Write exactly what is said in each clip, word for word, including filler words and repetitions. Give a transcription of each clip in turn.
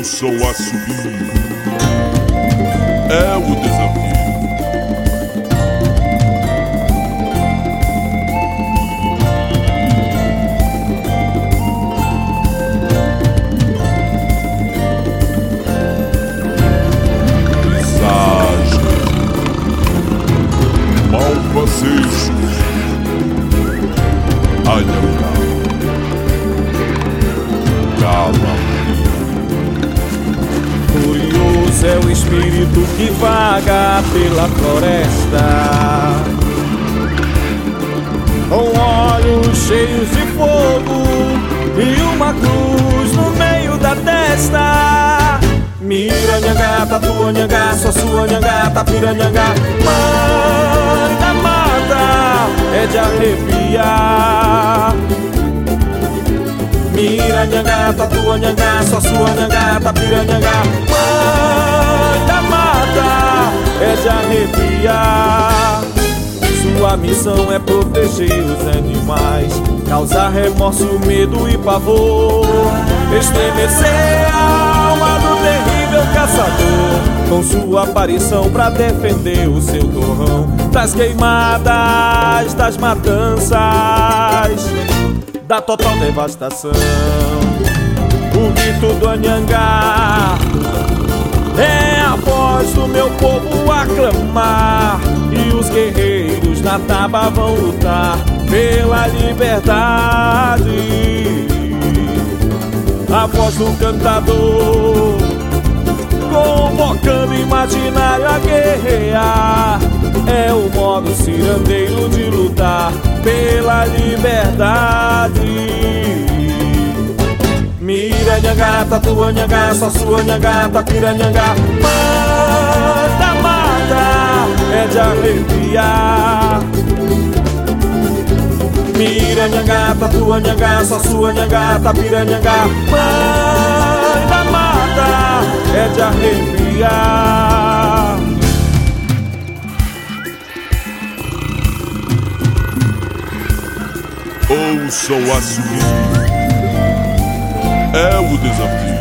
Ouçam a subir, é o desafio. Malfacejos, Anhangá, Calamari. Furioso é o espírito que vaga pela floresta, com olhos cheios de fogo e uma cruz no meio da testa. Mira, nhangá, tatua, nhangá, só sua, nhangá, tapira, nhangá. Manda, mata, é de arrepiar. Mira, nhangá, tatua, nhangá, só sua, nhangá, tapira, nhangá. Manda, mata, é de arrepiar. Sua missão é proteger os animais, causar remorso, medo e pavor, estremecer a alma do terrível caçador, com sua aparição pra defender o seu torrão das queimadas, das matanças, da total devastação. O grito do Anhangá é a voz do meu povo a clamar, e os guerreiros na taba vão lutar pela liberdade. A voz do cantador convocando o imaginário a guerrear, é o modo cirandeiro de lutar pela liberdade. Mira, nhangá, tatua, nhangá, só sua, nhangá, tapira, nhangá. Mata, mata, é de arrepiar. Mira, nhangá, tatua, nhangá, só sua, nhangá, tapira, nhangá. Manda, mata, é de arrepiar. Ouçam a subir, é o desafio.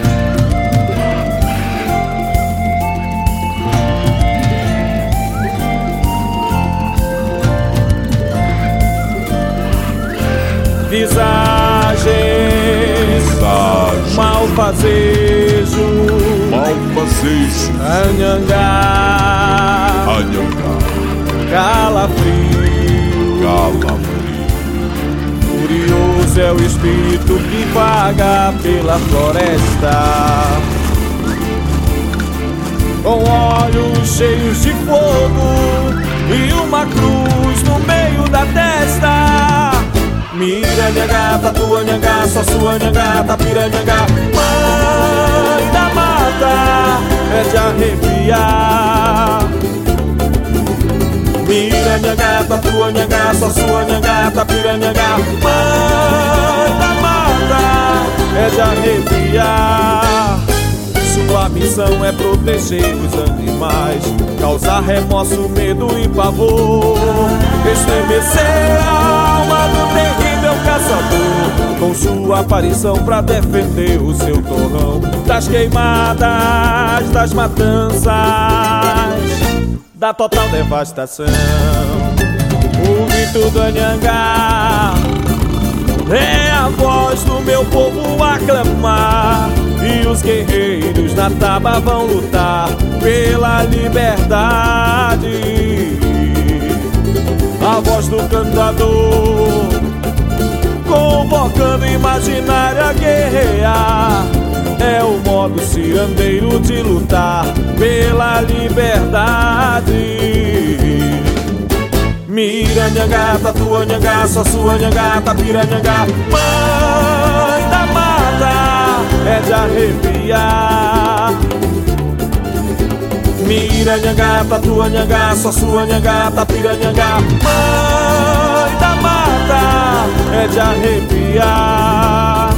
Visagens, Visagem, malfazejo, malfazejo, Anhangá, Anhangá, calafrio, Calamari. Furioso é o espírito que vaga pela floresta, com olhos cheios de fogo e uma cruz no meio da testa. Mira, nhangá, tatua, nhangá, só sua, nhangá, tapira, nhangá. Mãe da mata, é de arrepiar. Mira, nhangá, tatua, nhangá, só sua, nhangá, tapira, nhangá. Mãe da mata, é de arrepiar. Sua missão é proteger os animais, causar remorso, medo e pavor, estremecer a alma do terrível caçador, com sua aparição pra defender o seu torrão das queimadas, das matanças, da total devastação. O grito do Anhangá é a voz do meu povo a clamar, e os guerreiros na taba vão lutar pela liberdade. A voz do cantador convocando o imaginário a guerrear, é o modo cirandeiro de lutar pela liberdade. Mira, nhangá, tatua, nhangá, só sua, nhangá, tapira, nhangá. Mãe da mata, é de arrepiar. Mira, nhangá, tatua, nhangá, só sua, nhangá, tapira, nhangá. Mãe da mata, é de arrepiar.